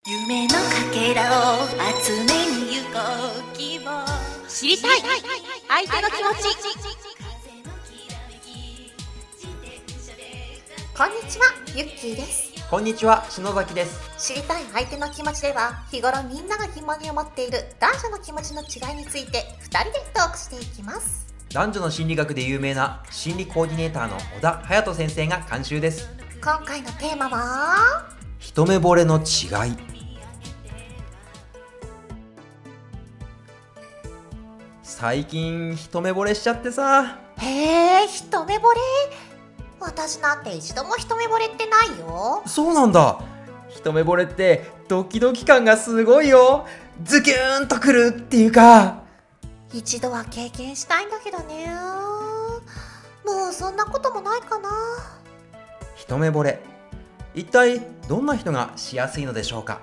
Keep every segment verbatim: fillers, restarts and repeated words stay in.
夢のかけらを集めに行こう希望知りたい相手の気持ち。 こんにちは、ゆっきーです。 こんにちは、篠崎です。 知りたい相手の気持ちでは、日頃みんなが疑問に思っている男女の気持ちの違いについてふたりでトークしていきます。 男女の心理学で有名な心理コーディネーターの小田隼人先生が監修です。 今回のテーマは一目惚れの違い。最近一目惚れしちゃってさ。 へー、一目惚れ？私なんて一度も一目惚れってないよ。 そうなんだ。一目惚れってドキドキ感がすごいよ。ズキューンとくるっていうか。 一度は経験したいんだけどね。もうそんなこともないかな。 一目惚れ、一体どんな人がしやすいのでしょうか。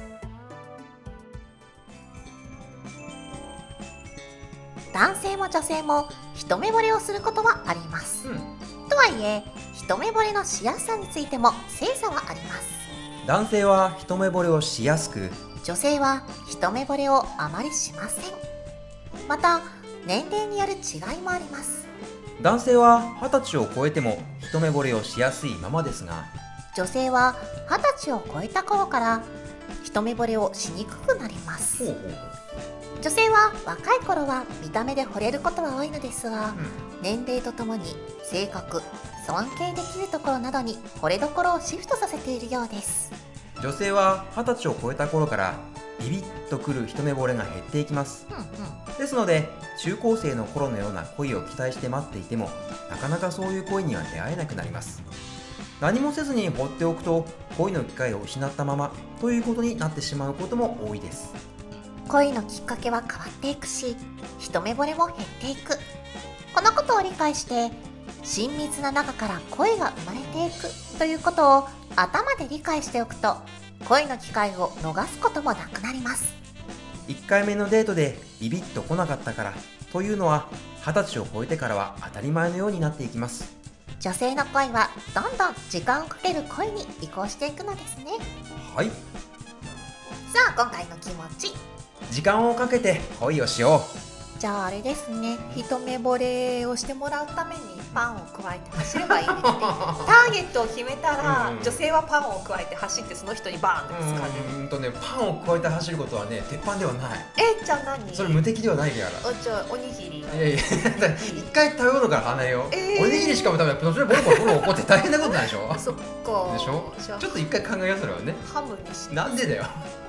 男性も女性も一目惚れをすることはあります、うん、とはいえ一目惚れのしやすさについても性差はあります。 男性は一目惚れをしやすく、 女性は一目惚れをあまりしません。また年齢による違いもあります。 男性は二十歳を超えても一目惚れをしやすいままですが、 女性は二十歳を超えた頃から一目惚れをしにくくなります。 ほうほう。 女性は若い頃は見た目で惚れることは多いのですが、うん、年齢とともに性格、尊敬できるところなどに惚れどころをシフトさせているようです。 女性は二十歳を超えた頃からビビッとくる一目惚れが減っていきます、うんうん、ですので中高生の頃のような恋を期待して待っていてもなかなかそういう恋には出会えなくなります。何もせずに放っておくと恋の機会を失ったままということになってしまうことも多いです。 恋のきっかけは変わっていくし、一目惚れも減っていく。このことを理解して親密な中から恋が生まれていくということを頭で理解しておくと恋の機会を逃すこともなくなります。 いっかいめのデートでビビッと来なかったからというのは二十歳を超えてからは当たり前のようになっていきます。 女性の恋はどんどん時間をかける恋に移行していくのですね。 はい。 さあ今回の気持ち、 時間をかけて恋をしよう。 じゃああれですね、一目惚れをしてもらうためにパンを加えて走ればいいですね。ターゲットを決めたら、うんうん、女性はパンを加えて走ってその人にバーンってぶつかる。 うんとね、パンを加えて走ることはね、鉄板ではない。 え、じゃあ何？ それ無敵ではないから。 じゃあおにぎり。いやいや、一回食べ物から離れよう、えー、おにぎりしかも食べたらそれボロボロボロ怒って大変なことなんでしょ。 そっか。 でしょ。ちょっと一回考えようそれはね。 ハムにして。 なんでだよ。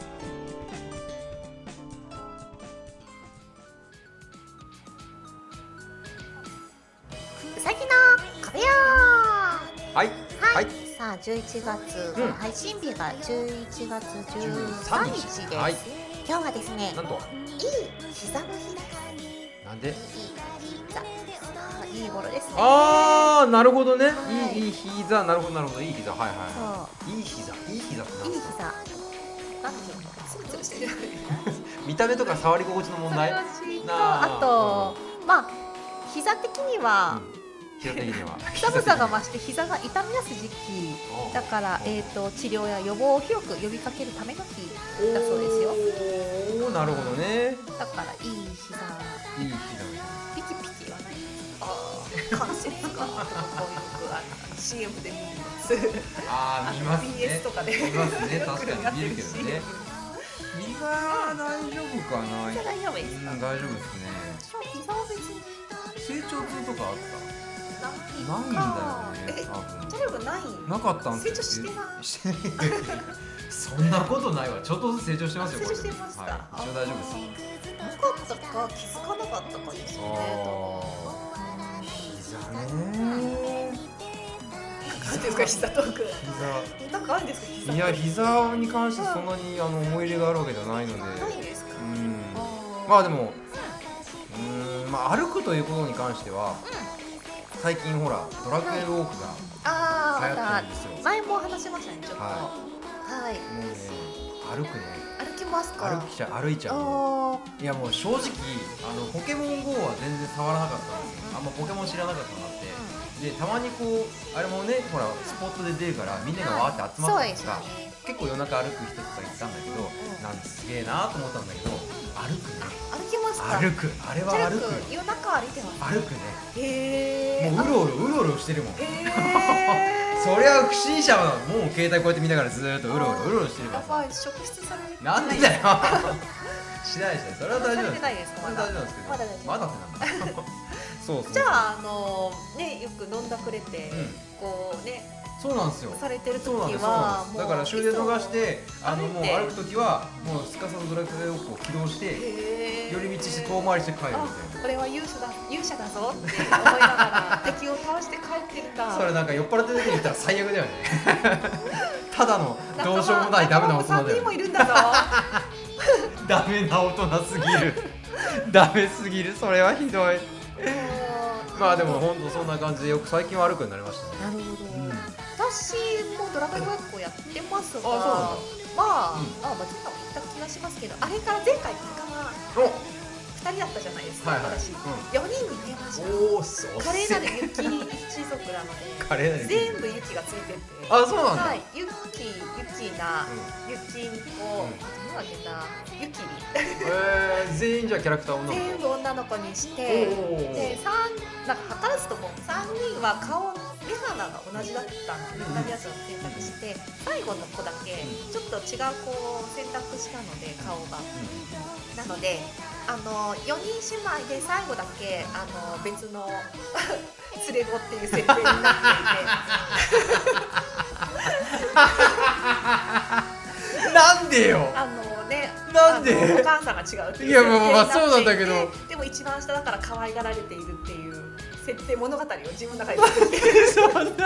うさぎの壁よー。 はい、 はい、はい、さあじゅういちがつ、うん、配信日がじゅういちがつじゅうさんにちです、はい、今日はですね、 なんといい膝の日です。 なんで？いい膝、いい頃ですね。 あー、なるほどね、はい、いい膝、なるほどなるほど、いい膝、はいはい、いい膝、いい膝っていい膝なんでしょうか。ツルツルしてる見た目とか触り心地の問題。 あと、うん、まあ膝的には、 うん膝的には寒さが増して膝が痛み出す時期だから、えー、と治療や予防を広く呼びかけるための日だそうですよ。 おー、なるほどね。 だからいい膝、 いい膝、 ピキピキ言わないです。ああ、関節がこういう シーエム で見ます。 ああ、見ますね。 ビーエス とかで見ますね、確かに見るけどね。膝は大丈夫かな。 膝大丈夫ですか。 うん、大丈夫ですね。 膝は別に成長痛とかあった？ないんだよね、多分。 じゃあないなかったん成長してない。 そんなことないわ。ちょっとずつ成長してますよ。 成長してました。 はい、一応大丈夫です。 なかったか気づかなかったかですよね。 膝ね。 何ですか膝トーク。 膝。 なんかあるんですか膝。 いや、膝に関してそんなにあの思い入れがあるわけじゃないので。 ないですか。 うん。まあでも、うん、まあ歩くということに関しては。最近ほらドラクエウォークが流行ってるんですよ。 前も話しましたね、ちょっと。はい。 もうね、歩くね。 歩きますか。 歩きちゃ歩いちゃう。いやもう正直あのポケモン ゴー は全然触らなかったんですよ。あんまポケモン知らなかったのがあって、でたまにこうあれもね、ほらスポットで出るからみんながわーって集まってるから、結構夜中歩く人とかいたんだけげえなと思ったんだけど、歩くね。 歩きますか？ 歩く、あれは歩く。 夜中歩いてます。 歩くね。 へえ。 もううろうろうろうろしてるもん。 へえ。 そりゃ不審者はもう携帯こうやって見ながらずーっとうろうろうろうろしてるからさ。 やばい、職質される。 なんでだよ。しないしない、それは大丈夫されてないですか？ それは大丈夫なんですけど。 まだ大丈夫。 まだってなんだ。そうそう。 じゃああのね、よく飲んだくれて、 うん、 こうね。 そうなんですよ。 されてる時そうなんです。 はだから終電逃してあのもう歩く時はもうすかさずドラクエをこう起動して寄り道して遠回りして帰るみたいな。 これは勇者だ勇者だぞって思いながら敵を倒して帰ってるか。 それなんか酔っ払ってる時に言ったら最悪だよね。ただのどうしようもないダメな大人だよ。 さんにんもいるんだぞ。 ダメな大人すぎる。ダメすぎる。それはひどい。まあでも本当そんな感じでよく最近は歩くようになりましたね。 なるほど。うん、私もドラゴン学校やってますが、 あまあ、うん、あ、まあ、前回も言った気がしますけど、あれから前回仲間ふたりだったじゃないですか、はいはい、私、うん、よにんに増えました。おー、そう華麗なる雪一族なので全部雪がついてて、 あ、そうなんだ、 はい、ユッキー、ユキナ、ユキンコ、あと何だっけな、ユキリ、 えー、全員じゃキャラクター女の子全部女の子にして、で、三なんか図らずともさんにんは顔目鼻が同じだったんで、同じやつを選択して、最後の子だけちょっと違う子を選択したので、顔が、なのであのよにん姉妹で最後だけあの別の連れ子っていう設定になっていてなんでよ、 あのね、 なんでお母さんが違うっていう設定になっていて、 いやまあまあそうなんだけど、 でも一番下だから可愛がられているっていう設定物語を自分の中で作ってる。 そんなそんななんで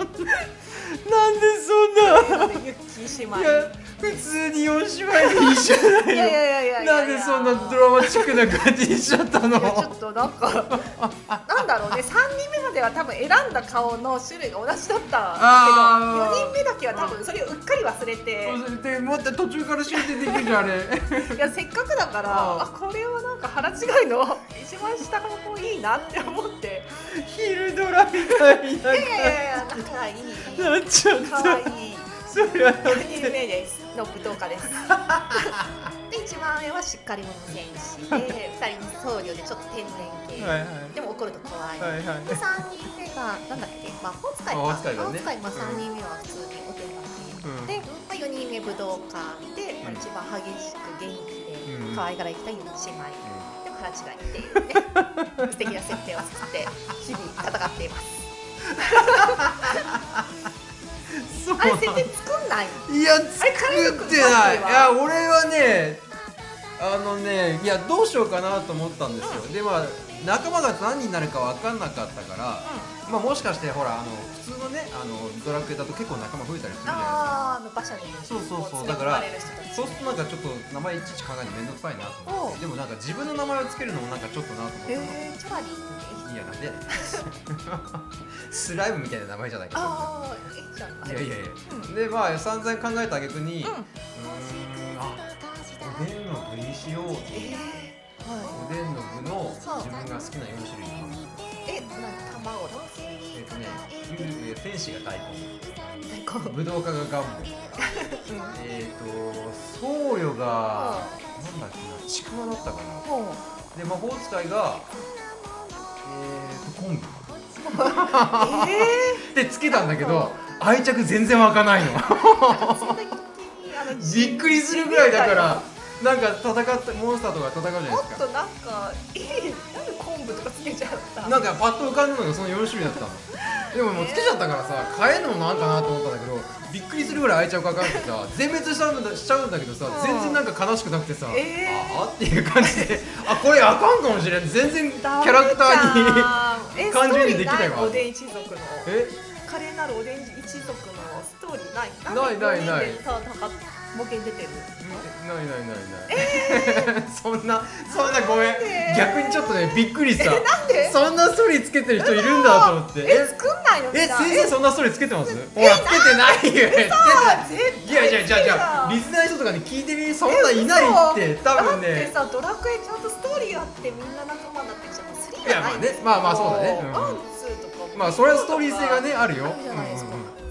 そんなユッキー姉妹、 いや普通によん姉妹でいいじゃないよ。 いやいやいやいやいや、 なんでそんなドラマチックな感じにしちゃったの。 いやちょっとなんかなんだろうね、さんにんめまでは多分選んだ顔の種類が同じだったけど、よにんめだけは多分それをうっかり忘れて忘れて、もっと途中から修正できるじゃんあれ。 いやせっかくだから、あ、これはなんか腹違いの一番下の子いいなって思って昼ドラみたいな。 いやいやいや、仲いいなっちゃった。 可愛いそれは有名ですの武闘家です。で一番上はしっかり者戦士で、ふたり僧侶でちょっと天然系、はいはい、でも怒ると怖い、はいはい、でさんにんめがなんだっけ、魔法使いか、魔法使い、魔法使い、まあ、さんにんめは普通にお手紙、うん、で、まあ、よにんめ武道家で、まあ、一番激しく元気で、うん、可愛がられた姉妹、うん、でも腹違いっていうね素敵な設定を作って日々戦っています。あれ設定作んない？ いや作ってない。いや俺はね、あのね、いやどうしようかなと思ったんですよ、うん、でまあ仲間が何になるか分かんなかったから、うん、まあもしかしてほらあの普通のねあのドラクエだと結構仲間増えたりするじゃないですか。 ああ、馬車でそうそうそう、だからそうするとなんかちょっと名前いちいち考えるのめんどくさいなと思って、でもなんか自分の名前をつけるのもなんかちょっとなと思って。 えー、チャラリー。 いやなんでスライムみたいな名前じゃないか。 ああ、いいじゃん。 いやいやいや、うん、でまあ散々考えた挙句に、うん、うーん、あ、おでんの具にしようって、えーはい、おでんの具の自分が好きなよん種類のえ、何、卵だっけ？ えっとね、天使が大根、 大根、 ぶどうかがガンボ、えっと僧侶がなんだっけな、ちくわだったかな。で魔法使いがえーと昆布えー、でつけたんだけど愛着全然湧かないの。びっくりするぐらいだから、なんか戦ってモンスターとか戦うじゃないですか。 もっとなんかえー、なんで昆布とかつけちゃった？ なんかパッと浮かんだのがそのよん種類だったの。でももうつけちゃったからさ、変えるのもなんかなと思ったんだけど、びっくりするぐらい愛着湧かなくてさ、全滅しちゃうんだしちゃうんだけどさ、全然なんか悲しくなくてさ、えー、ああっていう感じで、あ、これあかんかもしれん、全然キャラクターに感情にできないわ。 おでん一族のえ華麗なるおでん一族のストーリーない？ ないないない。 模型出てる？ ないないないない。えー、そんなそんなごめん。逆にちょっとねびっくりした。 なんで？ そんなストーリーつけてる人いるんだと思って。 え、作んないの？ え、先生そんなストーリーつけてます？ほらつけてないよ。いやいやじゃあじゃあリスナーの人とかに聞いてみ、そんないないって多分ね。 だってさ、ドラクエちゃんとストーリーあってみんな仲間になってるじゃん。スリーいやまあね、まあまあそうだね。 ワンツーとか。 まあそれはストーリー性がねあるよ。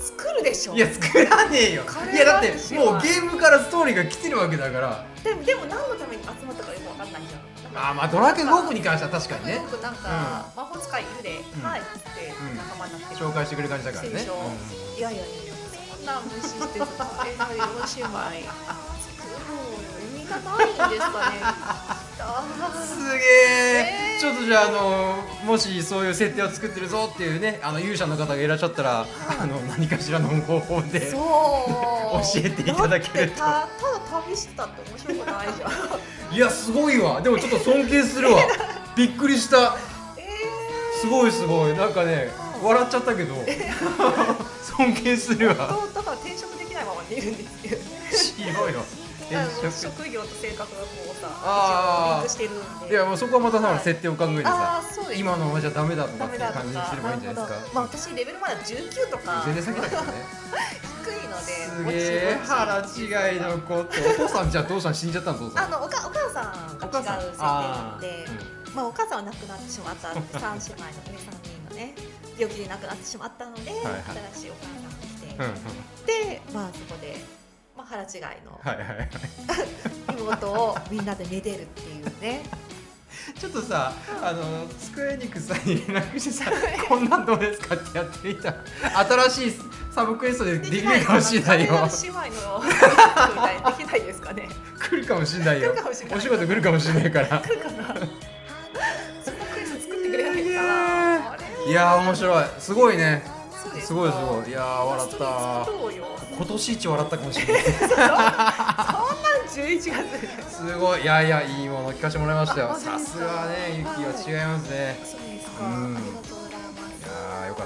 作るでしょ。 いや作らねえよ。いやだってもうゲームからストーリーが来てるわけだから。 でもでも何のために集まったかよくわかんないじゃん。 あーまあドラクエごに関しては確かにね。 よくなんか魔法使いいるで、はいっつって仲間になって紹介してくれる感じだからね。 いやいやいやそんな無視してさ、えよろしゅうまい作ろうよ。意味がないんですかね。 すげえ。ちょっとじゃあ、あのもしそういう設定を作ってるぞっていうね、あの勇者の方がいらっしゃったら、あの何かしらの方法で教えていただけると。ただ旅してたって面白くないじゃん。 いやすごいわ。でもちょっと尊敬するわ。びっくりした。すごいすごい。なんかね笑っちゃったけど尊敬するわ。だから転職できないままでいるんですよ。 しようよ。 職業と性格がこうさ、リンクしてるんで。 いやもうそこはまたさ、設定を考えてさ、今のままじゃダメだとかっていう感じにすればいいんじゃないですか。 まあ私レベルまだじゅうきゅうとか全然先だけどね。 低いので。 すげえ腹違いの子って。お父さんじゃあ父さん死んじゃったの？父さん。 あのおかお母さんが違う設定で、まあお母さんは亡くなってしまった三姉妹のねさんにんのね病気で亡くなってしまったので、新しいお母さんが来て、でまあそこで。腹違いの妹をみんなでめでるっていうね。 ちょっとさ、あのスクエニックスさんに連絡してさ、こんなんどうですかってやってみた。新しいサブクエストでできるかもしれないよ。 姉妹のみたいにできないですかね。 来るかもしれないよ。お仕事来るかもしれないから。来るかな。 サブクエスト作ってくれないかな。 いや面白い。すごいね。すごいすごい。いや笑った。今年一笑ったかもしれない。そんなんじゅういちがつ。 すごい。いやいやいいもの聞かせてもらいましたよ。さすがねゆきは違いますね。 そうですか。ありがとうございます。 いやよかった。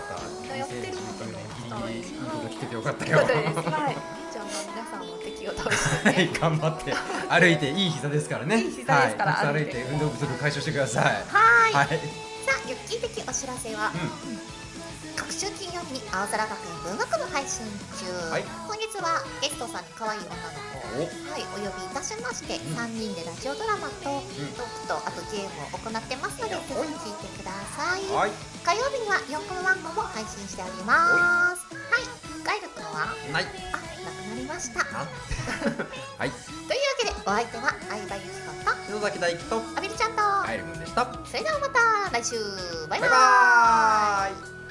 やってるのにせんじゅうきゅうねんギリギリいいこと聞けてよかったよ。 はい。じゃあ皆さんも敵を倒してはい頑張って歩いていい膝ですからね。 いい膝ですから歩いて運動不足解消してください。 はい。 さあユッキー的お知らせは。各週金曜日に青空学園文学部配信中、はい、今月はゲストさんに可愛い女の子を、はい、お呼びいたしまして、うん、さんにんでラジオドラマと、うん、トークとあとゲームを行ってますので、ぜひ聞いてください、はい、火曜日にはよんコマ漫画も配信しております。はい、ガイル君はないあ、なくなりましたはいというわけでお相手は相葉ゆきこと篠崎大輝とあびるちゃんとガイル君でした。 それではまた来週バイバーイ。 バイバーイ。